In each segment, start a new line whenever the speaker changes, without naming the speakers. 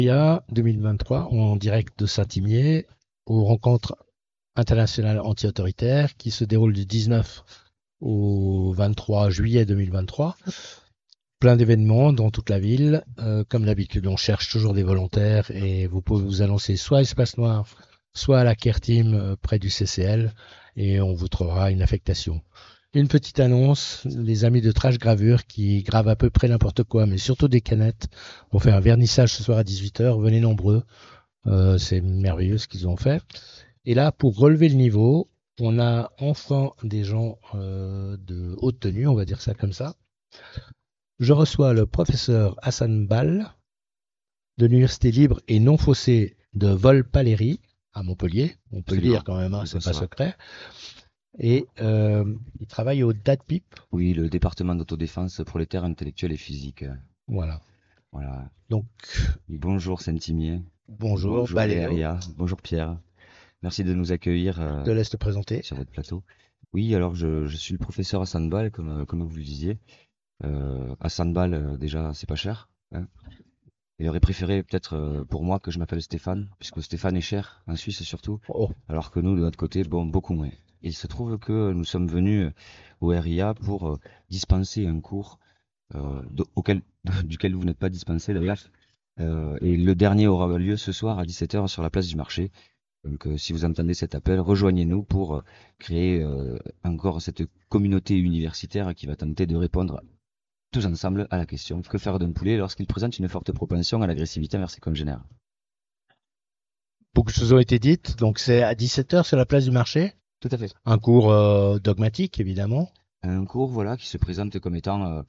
RIA 2023 en direct de Saint-Imier aux rencontres internationales anti-autoritaires qui se déroulent du 19 au 23 juillet 2023. Plein d'événements dans toute la ville. Comme d'habitude, on cherche toujours des volontaires et vous pouvez vous annoncer soit à Espace Noir, soit à la Care Team près du CCL et on vous trouvera une affectation. Une petite annonce, les amis de Trash Gravure qui gravent à peu près n'importe quoi, mais surtout des canettes, vont faire un vernissage ce soir à 18h. Venez nombreux, c'est merveilleux ce qu'ils ont fait. Et là, pour relever le niveau, on a enfin des gens de haute tenue, on va dire ça comme ça. Je reçois le professeur Hassan Ball de l'Université libre et non faussée de Volpaléry à Montpellier. On peut le dire quand même, hein, c'est pas secret. Et il travaille au DATPIP.
Oui, le département d'autodéfense prolétaire intellectuelle et physique.
Voilà.
Voilà.
Donc,
bonjour Saint-Imier.
bonjour
Baléo.
Baléo.
Bonjour Pierre. Merci de nous accueillir
Je te laisse te présenter.
sur votre plateau. Oui, alors je suis le professeur Hassan Ball, comme vous le disiez. Hassan Ball, déjà, c'est pas cher. Hein. Il aurait préféré peut-être pour moi que je m'appelle Stéphane, puisque Stéphane est cher, en Suisse surtout, alors que nous, de notre côté, bon, beaucoup moins. Il se trouve que nous sommes venus au RIA pour dispenser un cours duquel vous n'êtes pas dispensé d'ailleurs. Et le dernier aura lieu ce soir à 17h sur la place du marché. Donc si vous entendez cet appel, rejoignez-nous pour créer encore cette communauté universitaire qui va tenter de répondre tous ensemble à la question que faire d'un poulet lorsqu'il présente une forte propension à l'agressivité envers ses congénères.
Beaucoup de choses ont été dites, donc c'est à 17h sur la place du marché.
Tout à fait.
Un cours dogmatique, évidemment.
Un cours voilà, qui se présente comme étant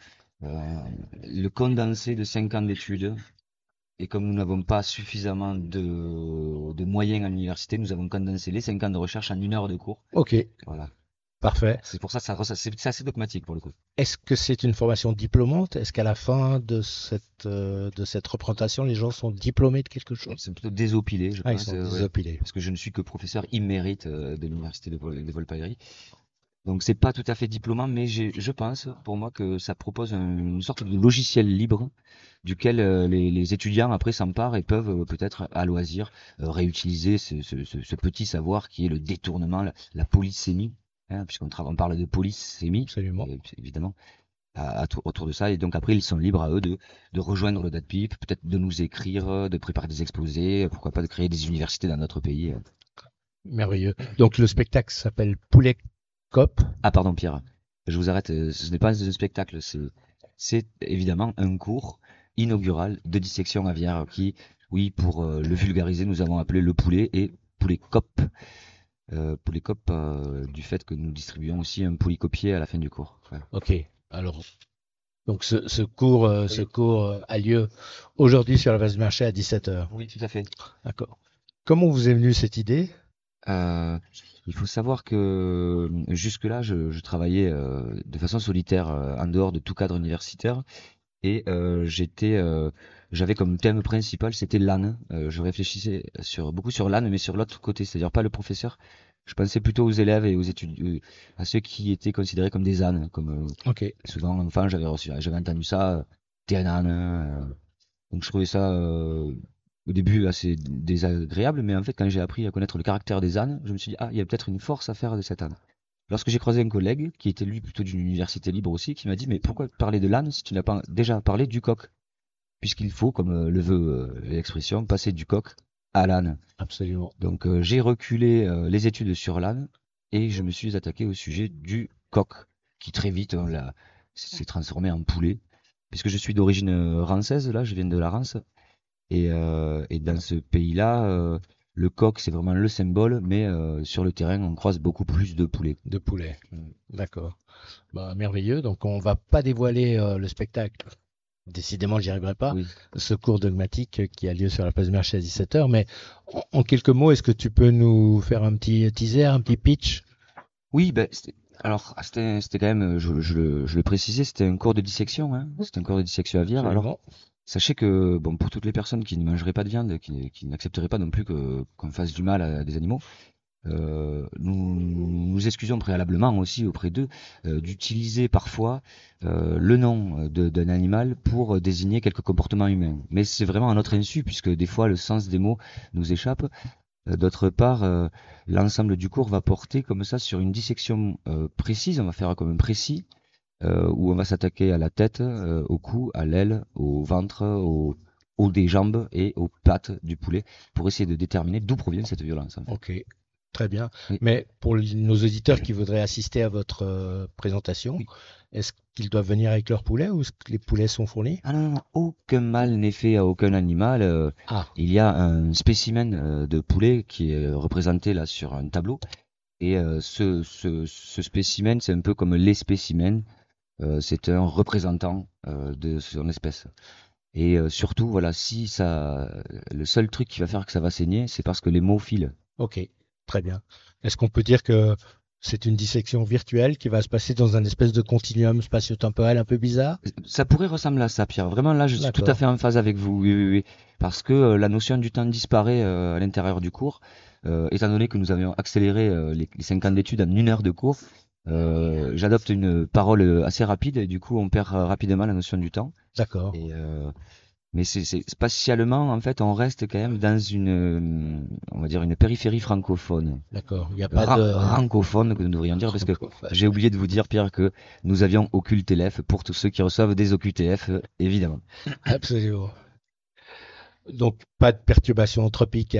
le condensé de 5 ans d'études. Et comme nous n'avons pas suffisamment de moyens à l'université, nous avons condensé les 5 ans de recherche en 1 heure de cours.
Ok.
Voilà.
Parfait.
C'est pour ça que c'est assez dogmatique pour le coup.
Est-ce que c'est une formation diplômante? Est-ce qu'à la fin de cette représentation, les gens sont diplômés de quelque chose?
C'est plutôt désopilé, je pense.
Ils sont désopilés.
Parce que je ne suis que professeur émérite de l'université de Volpaléry. Donc c'est pas tout à fait diplômant, mais je pense pour moi que ça propose une sorte de logiciel libre duquel les étudiants après s'emparent et peuvent peut-être à loisir réutiliser ce petit savoir qui est le détournement, la polysémie, hein, on parle de polysémie, évidemment, autour de ça. Et donc après ils sont libres à eux de rejoindre le DATPIP, peut-être de nous écrire, de préparer des exposés, pourquoi pas de créer des universités dans notre pays.
Merveilleux. Donc le spectacle s'appelle Poulet Cop.
Ah pardon Pierre, je vous arrête, ce n'est pas un spectacle, c'est évidemment un cours inaugural de dissection aviaire qui, oui, pour le vulgariser, nous avons appelé le poulet et poulet cop. Poulet cop du fait que nous distribuons aussi un polycopier à la fin du cours. Voilà.
Ok, alors donc ce cours a lieu aujourd'hui sur la place du marché à 17h.
Oui, tout à fait.
D'accord. Comment vous est venue cette idée?
Il faut savoir que jusque-là, je travaillais de façon solitaire en dehors de tout cadre universitaire et j'avais comme thème principal, c'était l'âne. Je réfléchissais beaucoup sur l'âne, mais sur l'autre côté, c'est-à-dire pas le professeur. Je pensais plutôt aux élèves et aux étudiants, à ceux qui étaient considérés comme des ânes, comme souvent enfant, j'avais entendu ça, t'es un âne. Donc je trouvais ça au début assez désagréable, mais en fait quand j'ai appris à connaître le caractère des ânes, je me suis dit il y a peut-être une force à faire de cet âne. Lorsque j'ai croisé un collègue, qui était lui plutôt d'une université libre aussi, qui m'a dit mais pourquoi parler de l'âne si tu n'as pas déjà parlé du coq? Puisqu'il faut, comme le veut l'expression, passer du coq à l'âne.
Absolument.
Donc j'ai reculé les études sur l'âne et je me suis attaqué au sujet du coq, qui très vite s'est transformé en poulet, puisque je suis d'origine rançaise, là, je viens de la Rance, et dans ce pays-là, le coq, c'est vraiment le symbole, mais sur le terrain, on croise beaucoup plus de poulets.
De poulets, d'accord. Bah, merveilleux, donc on va pas dévoiler le spectacle. Décidément, j'y arriverai pas.
Oui.
Ce cours dogmatique qui a lieu sur la place du marché à 17h, mais en quelques mots, est-ce que tu peux nous faire un petit teaser, un petit pitch?
Oui, ben, c'était quand même, je le précisais, c'était un cours de dissection, hein. C'était un cours de dissection aviaire.
Absolument.
Alors, sachez que, bon, pour toutes les personnes qui ne mangeraient pas de viande, qui n'accepteraient pas non plus qu'on fasse du mal à des animaux, nous excusons préalablement aussi auprès d'eux d'utiliser parfois le nom d'un animal pour désigner quelques comportements humains. Mais c'est vraiment à notre insu, puisque des fois le sens des mots nous échappe. D'autre part, l'ensemble du cours va porter comme ça sur une dissection précise, on va faire comme un précis, où on va s'attaquer à la tête, au cou, à l'aile, au ventre, au haut des jambes et aux pattes du poulet, pour essayer de déterminer d'où provient cette violence, en fait.
Ok, très bien.
Oui.
Mais pour nos auditeurs qui voudraient assister à votre présentation,
Oui.
est-ce qu'ils doivent venir avec leur poulet ou est-ce que les poulets sont fournis?
Ah non, non, aucun mal n'est fait à aucun animal.
Ah,
Il y a un spécimen de poulet qui est représenté là sur un tableau. Et ce spécimen, c'est un peu comme les spécimens. C'est un représentant de son espèce. Et surtout, voilà, si ça, le seul truc qui va faire que ça va saigner, c'est parce que les mots filent.
ok, très bien. Est-ce qu'on peut dire que c'est une dissection virtuelle qui va se passer dans un espèce de continuum spatio-temporel un peu bizarre?
Ça pourrait ressembler à ça, Pierre. Vraiment, là, je suis tout à
D'accord.
fait en phase avec vous. Oui, oui, oui. Parce que la notion du temps disparaît à l'intérieur du cours. Étant donné que nous avions accéléré les 5 ans d'études en 1 heure de cours, j'adopte une parole assez rapide et du coup, on perd rapidement la notion du temps.
D'accord.
Et, mais spatialement, en fait, on reste quand même dans on va dire une périphérie francophone.
D'accord. Il n'y a pas de.
Francophone que nous devrions dire, parce que j'ai oublié de vous dire, Pierre, que nous avions OccultLF pour tous ceux qui reçoivent des OQTF, évidemment.
Absolument. Donc, pas de perturbation anthropique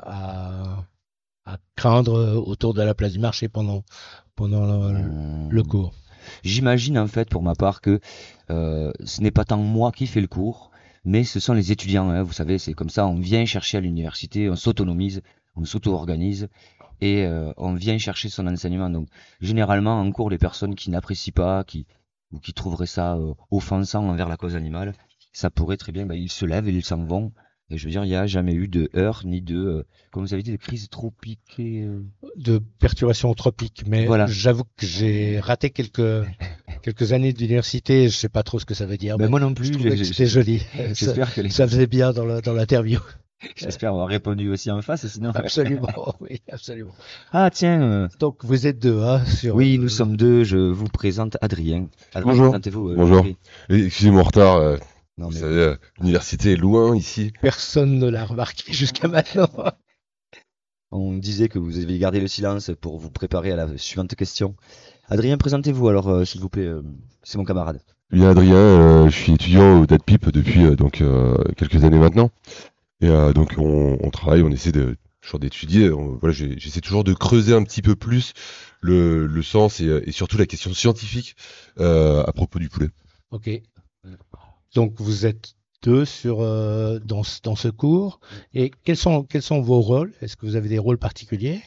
à craindre autour de la place du marché pendant le
Euh,
cours.
J'imagine, en fait, pour ma part, que ce n'est pas tant moi qui fais le cours, mais ce sont les étudiants, hein. Vous savez, c'est comme ça, on vient chercher à l'université, on s'autonomise, on s'auto-organise, et on vient chercher son enseignement. Donc, généralement, en cours, les personnes qui n'apprécient pas, ou qui trouveraient ça offensant envers la cause animale, ça pourrait très bien, ils se lèvent et ils s'en vont. Et je veux dire, il n'y a jamais eu de heurts, ni comme vous avez dit, de crise tropique.
De perturbation anthropique. Mais
Voilà.
j'avoue que j'ai raté quelques années d'université. Je sais pas trop ce que ça veut dire,
Ben
mais
moi non
je
plus,
trouvais que c'était joli. Ça,
j'espère que
ça faisait bien dans l'interview.
j'espère avoir répondu aussi en face, sinon.
Absolument, oui, absolument.
Ah tiens,
Donc vous êtes deux, hein, sur.
oui, nous sommes deux. Je vous présente Adrien. Adrien,
Bonjour.
présentez-vous.
Bonjour.
Prie.
Excusez mon retard.
Non
Vous
mais
savez, l'université est loin ici.
Personne ne l'a remarqué jusqu'à maintenant.
on disait que vous aviez gardé le silence pour vous préparer à la suivante question. Adrien, présentez-vous alors, s'il vous plaît. C'est mon camarade.
Bien Adrien, je suis étudiant au DATPIP depuis quelques années maintenant. Et donc on travaille, on essaie toujours d'étudier. Voilà, j'essaie toujours de creuser un petit peu plus le sens et surtout la question scientifique à propos du poulet.
Ok. Donc vous êtes deux dans ce cours. Et quels sont vos rôles? Est-ce que vous avez des rôles particuliers?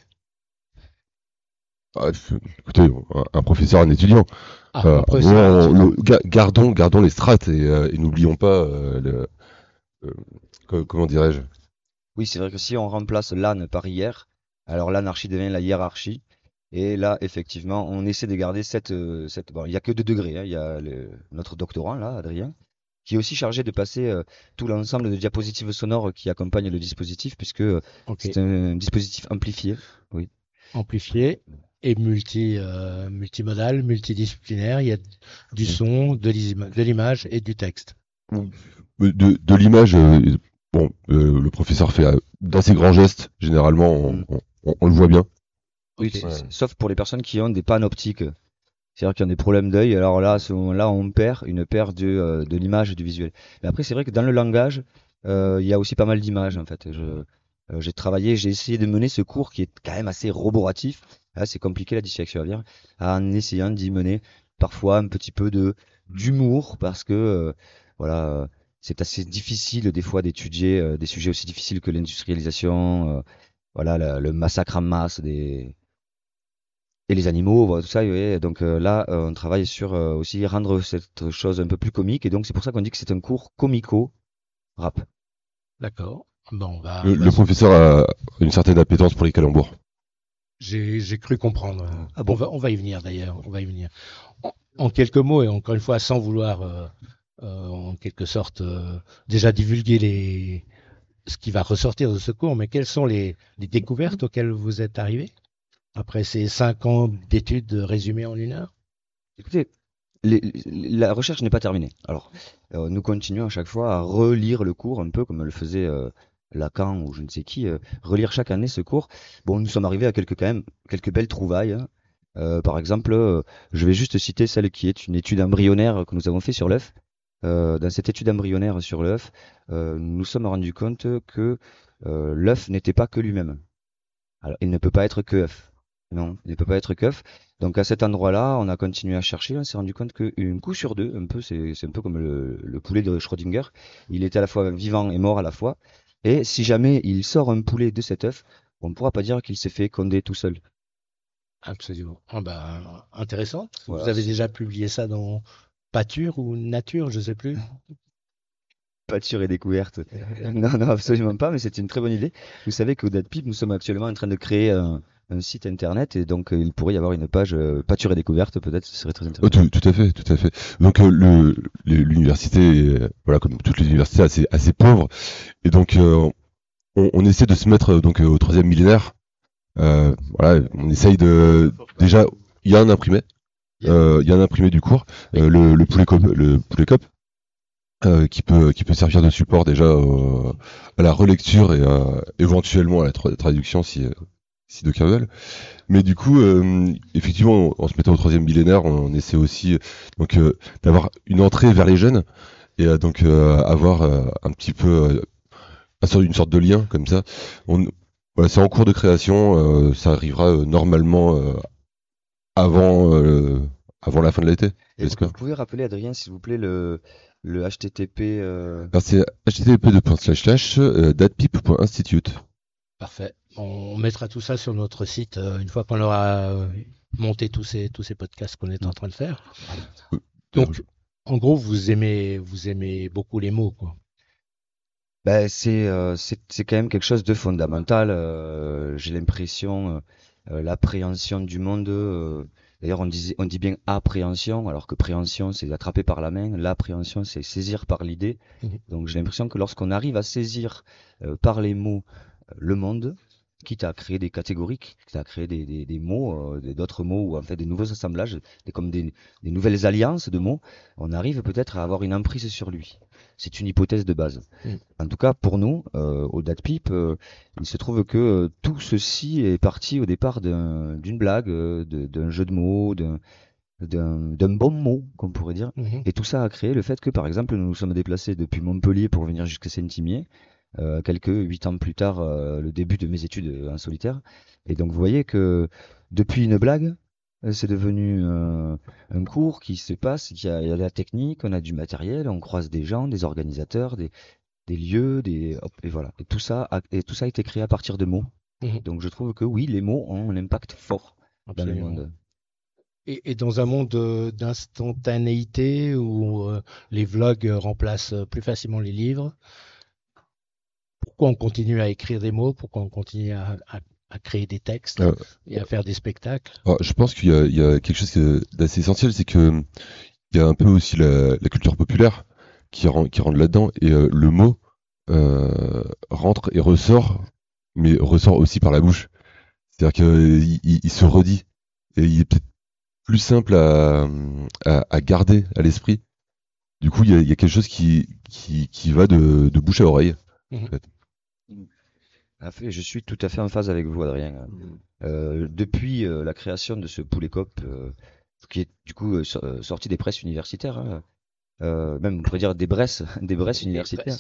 Ah, écoutez, un professeur, un étudiant.
Ah, après ça.
Gardons les strates et n'oublions pas comment dirais-je.
Oui, c'est vrai que si on remplace l'âne par hier, alors l'anarchie devient la hiérarchie. Et là, effectivement, on essaie de garder Bon, il n'y a que 2 degrés, hein. Il y a notre doctorant, là, Adrien, qui est aussi chargé de passer tout l'ensemble de diapositives sonores qui accompagnent le dispositif, puisque
Ok.
c'est un dispositif amplifié. Oui.
Amplifié et multimodal, multidisciplinaire. Il y a du son, de l'image et du texte.
De l'image, le professeur fait d'assez grands gestes. Généralement, on le voit bien.
Oui,
Ok.
sauf pour les personnes qui ont des pannes optiques. C'est-à-dire qui ont des problèmes d'œil. Alors là, à ce moment-là, on perd une paire de l'image et du visuel. Mais après, c'est vrai que dans le langage, il y a aussi pas mal d'images, en fait. J'ai essayé de mener ce cours qui est quand même assez roboratif. Là, c'est compliqué la dissection à dire, en essayant d'y mener parfois un petit peu d'humour, parce que voilà, c'est assez difficile des fois d'étudier des sujets aussi difficiles que l'industrialisation, voilà, le massacre en masse et les animaux, voilà, tout ça. Ouais. Donc là, on travaille sur aussi rendre cette chose un peu plus comique, et donc c'est pour ça qu'on dit que c'est un cours comico-rap.
D'accord. Bon,
Le professeur a une certaine appétence pour les calembours.
j'ai cru comprendre.
Ah bon?
On va y venir d'ailleurs. On va y venir. En quelques mots et encore une fois, sans vouloir en quelque sorte déjà divulguer ce qui va ressortir de ce cours, mais quelles sont les découvertes auxquelles vous êtes arrivé? Après ces 5 ans d'études résumées en 1 heure?
Écoutez, la recherche n'est pas terminée. Alors, nous continuons à chaque fois à relire le cours, un peu comme le faisait Lacan ou je ne sais qui, relire chaque année ce cours. Bon, nous sommes arrivés à quand même, quelques belles trouvailles, hein. Par exemple, je vais juste citer celle qui est une étude embryonnaire que nous avons fait sur l'œuf. Dans cette étude embryonnaire sur l'œuf, nous nous sommes rendus compte que l'œuf n'était pas que lui-même. Alors, il ne peut pas être que œuf. Non, il ne peut pas être que œuf. Donc à cet endroit-là, on a continué à chercher. On s'est rendu compte qu'une coup sur deux, un peu, c'est un peu comme le poulet de Schrödinger. Il est à la fois vivant et mort à la fois. Et si jamais il sort un poulet de cet œuf, on ne pourra pas dire qu'il s'est fait féconder tout seul.
Absolument. Ah bah, intéressant. Vous
Voilà.
avez déjà publié ça dans Pâture ou Nature, je sais plus.
Pâture et découverte. Non, non, absolument pas, mais c'est une très bonne idée. Vous savez qu'au DatPiп, nous sommes actuellement en train de créer un site internet et donc il pourrait y avoir une page Pâture et découverte, peut-être, ce serait très
Oh,
intéressant.
tout à fait, tout à fait. Donc l'université, voilà, comme toutes les universités, assez pauvre, et donc on essaie de se mettre au troisième millénaire. Voilà, on essaye de déjà, il y a un imprimé, il y a un imprimé du cours, le poulet cop, qui peut servir de support déjà à la relecture et éventuellement à la traduction si d'aucuns veulent. Mais du coup, effectivement, en se mettant au troisième millénaire, on essaie aussi d'avoir une entrée vers les jeunes et avoir un petit peu une sorte de lien comme ça. Voilà, c'est en cours de création, ça arrivera normalement avant avant la fin de l'été,
Et vous
j'espère.
pouvez rappeler, Adrien, s'il vous plaît, le HTTP.
Alors c'est http://datpip.institute.
Parfait. On mettra tout ça sur notre site une fois qu'on aura monté tous ces podcasts qu'on est en train de faire. Donc, en gros, vous aimez beaucoup les mots, quoi.
Ben, c'est quand même quelque chose de fondamental. J'ai l'impression, l'appréhension du monde. D'ailleurs, on dit bien appréhension, alors que préhension, c'est attraper par la main. L'appréhension, c'est saisir par l'idée.
Mhm.
Donc, j'ai l'impression que lorsqu'on arrive à saisir par les mots le monde, quitte à créer des catégories, quitte à créer des mots, d'autres mots, ou en fait des nouveaux assemblages, comme des nouvelles alliances de mots, on arrive peut-être à avoir une emprise sur lui. C'est une hypothèse de base.
Mm.
En tout cas, pour nous, au DatPip, il se trouve que tout ceci est parti au départ d'une blague, d'un jeu de mots, d'un bon mot, qu'on pourrait dire.
Mhm.
Et tout ça a créé le fait que, par exemple, nous nous sommes déplacés depuis Montpellier pour venir jusqu'à Saint-Imier, quelques 8 ans plus tard, le début de mes études en solitaire. Et donc, vous voyez que depuis une blague, c'est devenu un cours qui se passe, il y a de la technique, on a du matériel, on croise des gens, des organisateurs, des lieux, et voilà. Et tout ça a été créé à partir de mots.
Mhm.
Donc, je trouve que oui, les mots ont un impact fort dans le
Absolument.
monde.
Et dans un monde d'instantanéité où les vlogs remplacent plus facilement les livres, pourquoi on continue à écrire des mots? Pourquoi on continue à créer des textes
Euh,
et à faire des spectacles?
alors, je pense il y a quelque chose d'assez essentiel, c'est que il y a un peu aussi la culture populaire qui rentre là-dedans et le mot rentre et ressort, mais ressort aussi par la bouche. C'est-à-dire qu'il se redit et il est peut-être plus simple à garder à l'esprit. Du coup, il y a quelque chose qui va de bouche à oreille.
Mhm.
En fait.
Je suis tout à fait en phase avec vous, Adrien. Depuis la création de ce poulet cop, qui est du coup sorti des presses universitaires, hein, même on pourrait dire des bresses universitaires.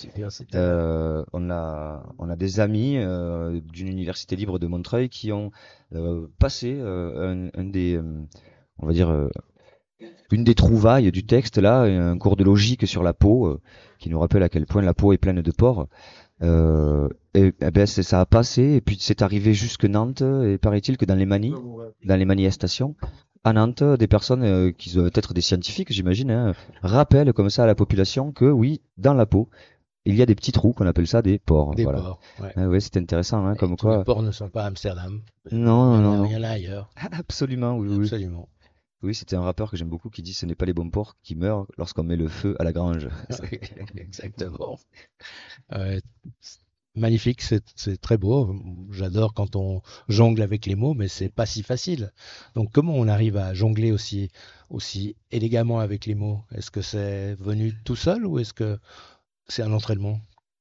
On a des amis d'une université libre de Montreuil qui ont passé on va dire, une des trouvailles du texte là, un cours de logique sur la peau, qui nous rappelle à quel point la peau est pleine de pores. Et ben ça a passé, et puis c'est arrivé jusque Nantes, et paraît-il que dans les manifestations, à Nantes, des personnes qui doivent être des scientifiques, j'imagine, hein, rappellent comme ça à la population que oui, dans la peau, il y a des petits trous qu'on appelle ça des pores.
Des
Voilà.
ports, ouais.
Ah ouais, c'est intéressant, hein,
Et
comme
tous les
quoi.
ports ne sont pas à Amsterdam.
Non, non, non.
Il y en a ailleurs.
Absolument, oui, oui.
Absolument.
Oui, c'était un rappeur que j'aime beaucoup qui dit ce n'est pas les bons porcs qui meurent lorsqu'on met le feu à la grange.
Exactement. Euh, magnifique, c'est très beau. J'adore quand on jongle avec les mots, mais c'est pas si facile. Donc, comment on arrive à jongler aussi élégamment avec les mots? Est-ce que c'est venu tout seul ou est-ce que c'est un entraînement?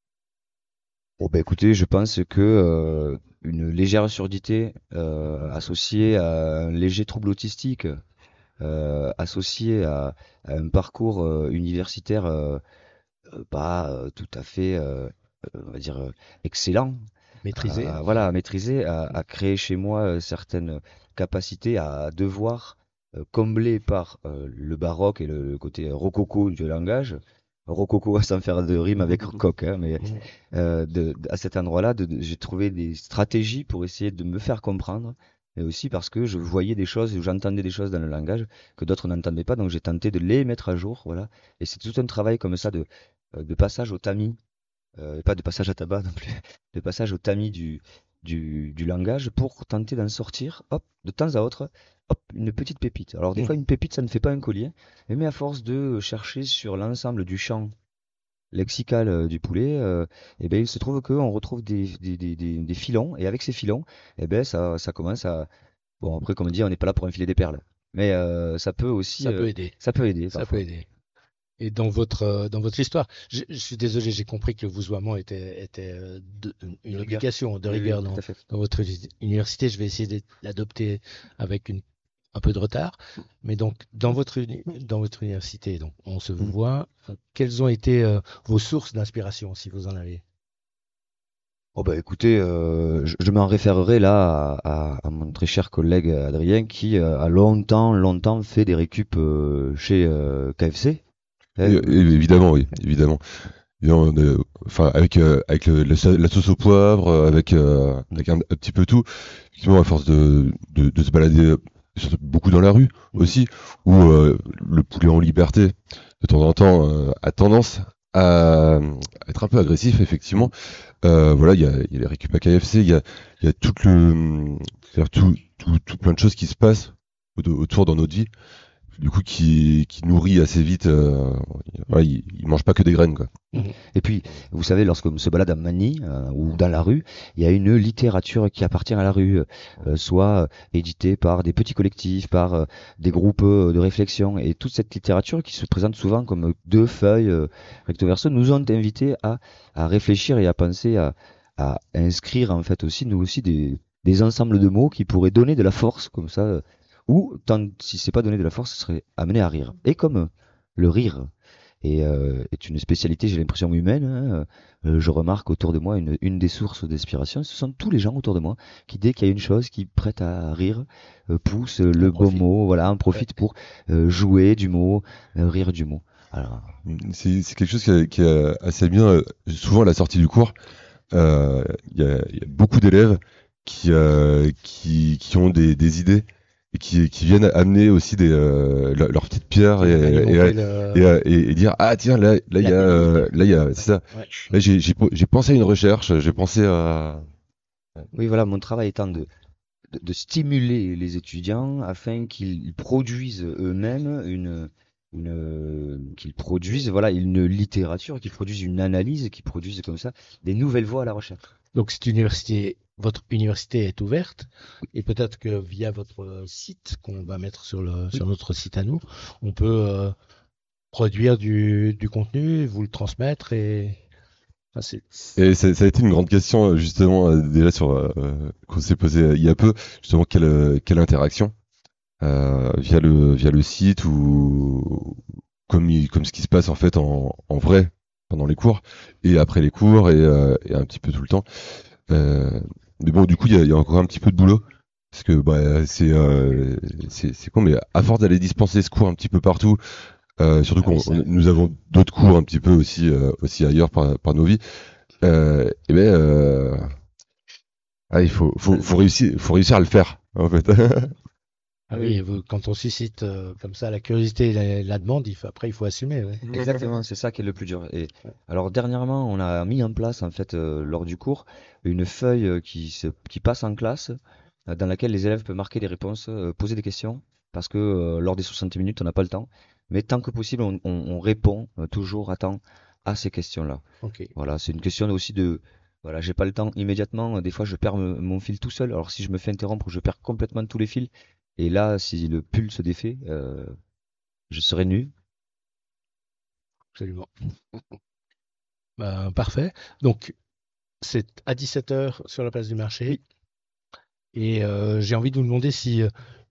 Bon, bah écoutez, je pense que une légère surdité associée à un léger trouble autistique, associé à un parcours universitaire pas tout à fait, on va dire, excellent,
Maîtriser?
voilà, à maîtriser, à créer chez moi certaines capacités à devoir combler par le baroque et le côté rococo du langage. Rococo sans faire de rime avec coq, hein, mais
Mhm.
à cet endroit-là, j'ai trouvé des stratégies pour essayer de me faire comprendre, mais aussi parce que je voyais des choses, j'entendais des choses dans le langage que d'autres n'entendaient pas, donc j'ai tenté de les mettre à jour, voilà. Et c'est tout un travail comme ça de passage au tamis, pas de passage à tabac non plus, de passage au tamis du langage pour tenter d'en sortir, hop, de temps à autre, hop, une petite pépite. Alors des fois, une pépite, ça ne fait pas un collier, mais à force de chercher sur l'ensemble du champ lexical du poulet, et ben il se trouve qu'on retrouve des filons, et avec ces filons, et ben ça commence à... Bon, après, comme dit, on n'est pas là pour enfiler des perles, mais ça peut aussi...
Ça peut aider.
ça peut aider
Ça peut
parfois.
aider. Et dans votre histoire, je suis désolé, j'ai compris que le vouvoiement était
De
une
rigueur.
obligation de
Oui, oui,
rigueur
tout à fait.
dans votre université. Je vais essayer de l'adopter avec un peu de retard. Mais donc, dans votre université, donc, on se
Mhm.
voit. Quelles ont été vos sources d'inspiration, si vous en avez?
Oh bah écoutez, je m'en référerai là à mon très cher collègue Adrien qui a longtemps fait des récup chez KFC.
Évidemment, oui, évidemment. Enfin, avec la sauce au poivre, avec un petit peu tout. Effectivement, à force de se balader surtout beaucoup dans la rue
Mhm.
aussi, où le poulet en liberté, de temps en temps, a tendance à être un peu agressif, effectivement.
Mhm.
Voilà, il y a les récup à KFC, il y a c'est-à-dire tout plein de choses qui se passent autour dans notre vie, du coup, qui nourrit assez vite. Voilà, il mange pas que des graines, quoi.
Mhm.
Mhm.
Et puis, vous savez, lorsqu'on se balade à Manille ou dans la rue, il y a une littérature qui appartient à la rue, soit éditée par des petits collectifs, par des groupes de réflexion. Et toute cette littérature qui se présente souvent comme deux feuilles recto verso nous ont invités à réfléchir et à penser à inscrire en fait aussi, nous aussi, des ensembles de mots qui pourraient donner de la force comme ça, ou tant, si c'est pas donner de la force, ce serait amener à rire. Et comme le rire est une spécialité, j'ai l'impression, humaine, hein. Je remarque autour de moi une des sources d'inspiration, ce sont tous les gens autour de moi qui, dès qu'il y a une chose qui prête à rire, poussent
On
le bon
profite.
mot, voilà, en
Ouais.
profite pour jouer du mot, rire du mot. Alors,
C'est quelque chose qui est assez bien. Souvent, à la sortie du cours, il y a beaucoup d'élèves qui ont des idées et qui viennent amener aussi leurs petites pierres
Alimenter
et dire ah tiens
la bibliothèque.
là il y a c'est ça,
Ouais.
là j'ai pensé à une recherche, j'ai pensé à
oui, voilà, mon travail étant de stimuler les étudiants afin qu'ils produisent eux-mêmes qu'ils produisent voilà une littérature, qu'ils produisent une analyse, qu'ils produisent comme ça des nouvelles voies à la recherche.
Donc, votre université est ouverte et peut-être que via votre site qu'on va mettre
Oui.
sur notre site à nous, on peut produire du contenu, vous le transmettre et enfin,
et ça a été une grande question justement déjà sur qu'on s'est posé il y a peu, justement quelle interaction via le site ou comme ce qui se passe en fait en vrai pendant les cours et après les cours et un petit peu tout le temps. Euh, mais bon, du coup, il y a encore un petit peu de boulot parce que bah, c'est con, mais à force d'aller dispenser ce cours un petit peu partout, surtout
ah oui,
nous avons d'autres cours un petit peu aussi ailleurs par nos vies, et ben il faut réussir à le faire en fait.
ah oui, quand on suscite comme ça la curiosité et la demande, après il faut assumer. Ouais.
Exactement, c'est ça qui est le plus dur. Et
Ouais.
alors dernièrement, on a mis en place en fait lors du cours une feuille qui passe en classe dans laquelle les élèves peuvent marquer des réponses, poser des questions parce que lors des 60 minutes, on n'a pas le temps. Mais tant que possible, on répond toujours à temps à ces questions-là.
Ok.
Voilà, c'est une question aussi Voilà, j'ai pas le temps immédiatement. Des fois, je perds mon fil tout seul. Alors, si je me fais interrompre, je perds complètement tous les fils. Et là, si le pull se défait, je serai nu.
Absolument. Ben, parfait. Donc, c'est à 17 h sur la place du marché.
Oui.
Et j'ai envie de vous demander si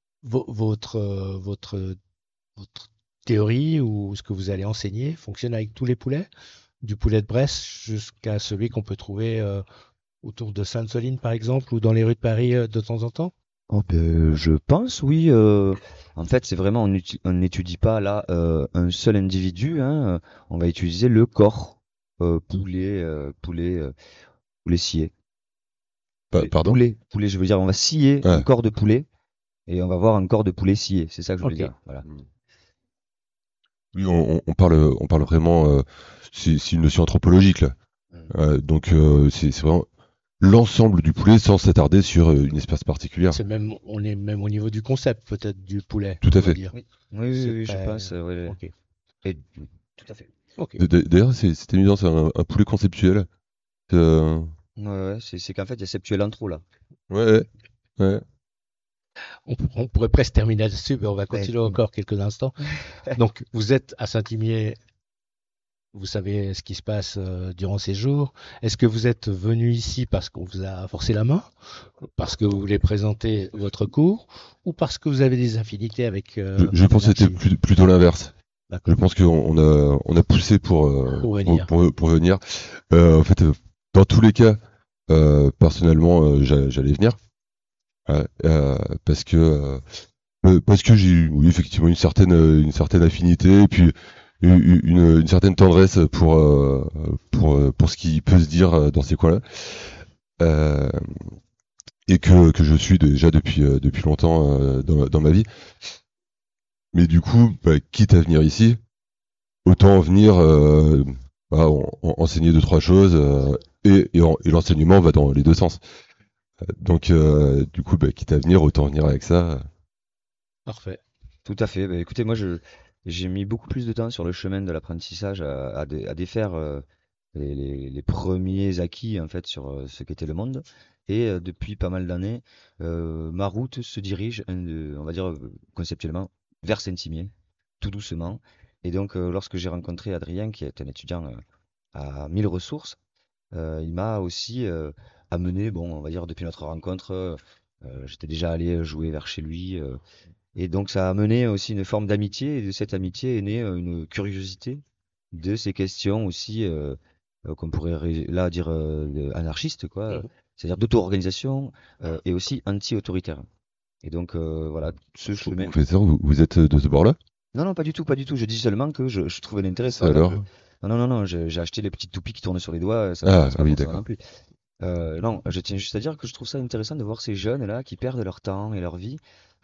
votre théorie ou ce que vous allez enseigner fonctionne avec tous les poulets, du poulet de Bresse jusqu'à celui qu'on peut trouver autour de Sainte-Soline, par exemple, ou dans les rues de Paris de temps en temps.
Oh, ben, je pense, oui. En fait, c'est vraiment, on n'étudie pas là un seul individu, hein. On va utiliser le corps poulet scié.
Pardon?
Poulet, je veux dire, on va scier un
Ah.
corps de poulet et on va voir un corps de poulet scié. C'est ça que je voulais
Ok.
dire. Voilà.
Oui, on parle vraiment, c'est une notion anthropologique là. Donc c'est vraiment l'ensemble du poulet sans s'attarder sur une espèce particulière.
On est même au niveau du concept peut-être du poulet,
Tout
on
à
va
fait.
dire.
Oui, oui, oui,
C'est
oui, je
très.
pense. Ouais.
Ok.
Et, tout à fait.
Ok.
D'ailleurs, c'est amusant, c'est un poulet conceptuel. Euh,
Ouais, c'est qu'en fait, il y a cette tuile en trop là.
ouais, ouais, ouais.
On pourrait presque terminer là-dessus, mais on va
Ben,
continuer encore quelques instants. Donc, vous êtes à Saint-Imier, vous savez ce qui se passe durant ces jours. Est-ce que vous êtes venu ici parce qu'on vous a forcé la main, parce que vous voulez présenter votre cours, ou parce que vous avez des affinités avec
Je pense que c'était
l'anarchie?
plutôt l'inverse. Je
D'accord.
pense on a poussé
Pour venir.
pour venir. En fait, dans tous les cas, personnellement, j'allais venir. Ouais, parce que j'ai eu, oui, effectivement, une certaine affinité, et puis une certaine tendresse pour ce qui peut se dire dans ces coins-là. Euh, et que je suis déjà depuis longtemps dans ma vie. Mais du coup, bah, quitte à venir ici, autant venir enseigner deux, trois choses, et l'enseignement va dans les deux sens. Donc, du coup, bah, quitte à venir, autant venir avec ça.
Parfait.
Tout à fait. Bah, écoutez, moi, j'ai mis beaucoup plus de temps sur le chemin de l'apprentissage à défaire les premiers acquis en fait sur ce qu'était le monde. Et depuis pas mal d'années, ma route se dirige, on va dire conceptuellement, vers Saint-Imier, tout doucement. Et donc, lorsque j'ai rencontré Adrien, qui est un étudiant à 1000 ressources, il m'a aussi amené, bon, on va dire depuis notre rencontre, j'étais déjà allé jouer vers chez lui. Et donc ça a mené aussi une forme d'amitié, et de cette amitié est née une curiosité de ces questions aussi, qu'on pourrait là dire anarchistes, quoi,
Mhm.
c'est-à-dire d'auto-organisation et aussi anti-autoritaire. Et donc voilà, ce chemin.
Professeur, vous êtes de ce bord-là?
Non, non, pas du tout, pas du tout. Je dis seulement que je trouvais l'intérêt, par
Ça
exemple.
alors?
Non, non, non, non, j'ai acheté les petites toupies qui tournent sur les doigts, ça
Ah,
m'intéresse
ah
pas
oui,
forcément
d'accord.
non plus. Non, je tiens juste à dire que je trouve ça intéressant de voir ces jeunes-là qui perdent leur temps et leur vie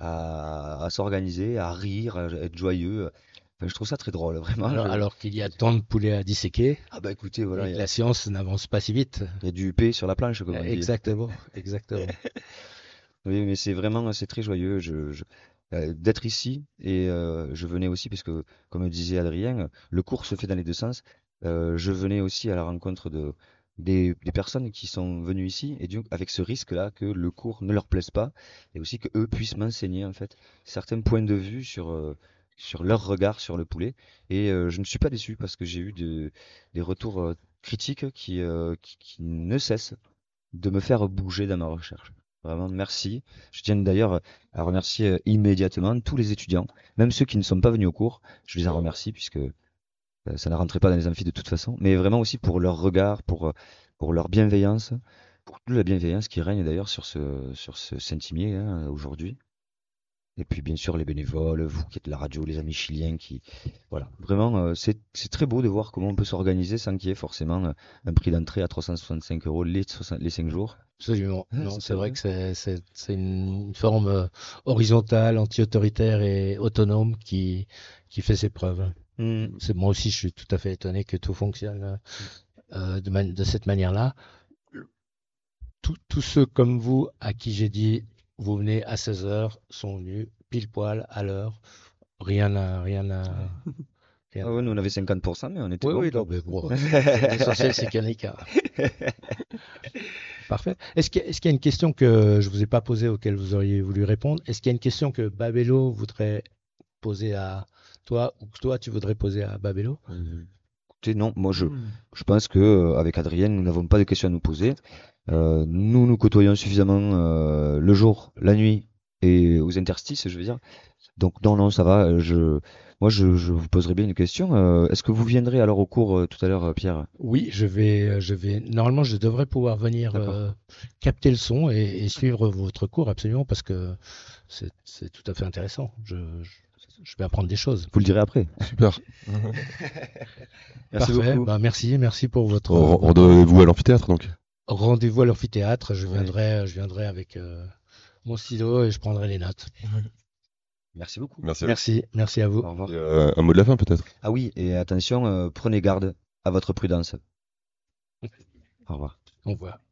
à s'organiser, à rire, à être joyeux. Enfin, je trouve ça très drôle, vraiment.
Alors qu'il y a tant de poulets à disséquer
Ah bah écoutez, voilà,
et que la science n'avance pas si vite.
il y a du paix sur la planche, comme on dit.
Exactement, exactement.
Oui, mais c'est vraiment, c'est très joyeux d'être ici. Et je venais aussi, parce que, comme disait Adrien, le cours se fait dans les deux sens. Je venais aussi à la rencontre des personnes qui sont venues ici, et donc avec ce risque-là que le cours ne leur plaise pas, et aussi que eux puissent m'enseigner, en fait, certains points de vue sur leur regard sur le poulet. Et je ne suis pas déçu, parce que j'ai eu des retours critiques qui ne cessent de me faire bouger dans ma recherche. Vraiment, merci. Je tiens d'ailleurs à remercier immédiatement tous les étudiants, même ceux qui ne sont pas venus au cours. Je les en remercie puisque ça ne rentrait pas dans les amphis de toute façon, mais vraiment aussi pour leur regard, pour leur bienveillance, pour toute la bienveillance qui règne d'ailleurs sur ce Saint-Imier hein, aujourd'hui. Et puis bien sûr les bénévoles, vous qui êtes de la radio, les amis chiliens qui... Voilà, vraiment c'est très beau de voir comment on peut s'organiser sans qu'il y ait forcément un prix d'entrée à 365 € les 5 jours.
Absolument.
Ah,
Non,
c'est
c'est
top,
vrai
hein.
que c'est une forme horizontale, anti-autoritaire et autonome qui fait ses preuves.
Hmm.
Moi aussi, je suis tout à fait étonné que tout fonctionne de cette manière-là. Tous ceux comme vous à qui j'ai dit vous venez à 16 h sont venus pile poil à l'heure. Rien n'a Rien.
Ah ouais, nous on avait 50%, mais on était
Oui,
bon.
oui, non, mais bon, l'essentiel, c'est qu'il y en ait qu'un. Parfait. Est-ce qu'il y a une question que je vous ai pas posée auquel vous auriez voulu répondre? Est-ce qu'il y a une question que Babello voudrait poser à toi ou que toi tu voudrais poser à Babello?
Écoutez, non, moi je pense que avec Adrien, nous n'avons pas de questions à nous poser. Nous nous côtoyons suffisamment le jour, la nuit et aux interstices, je veux dire. Donc non, non, ça va. Je vous poserai bien une question. Est-ce que vous viendrez alors au cours tout à l'heure, Pierre?
Oui, je vais. Normalement, je devrais pouvoir venir
D'accord.
capter le son et suivre votre cours absolument parce que c'est tout à fait intéressant. Je vais apprendre des choses.
Vous le direz après.
Super.
Merci
Parfait.
beaucoup.
Bah, merci pour votre,
Bon,
votre temps.
rendez-vous à l'amphithéâtre donc.
Rendez-vous à l'amphithéâtre.
Ouais.
Je viendrai avec mon stylo et je prendrai les notes.
Merci beaucoup.
Merci.
Merci à vous.
Au revoir.
Et, un mot de la fin peut-être.
Ah oui, et attention, prenez garde à votre prudence. Au revoir.
Au revoir.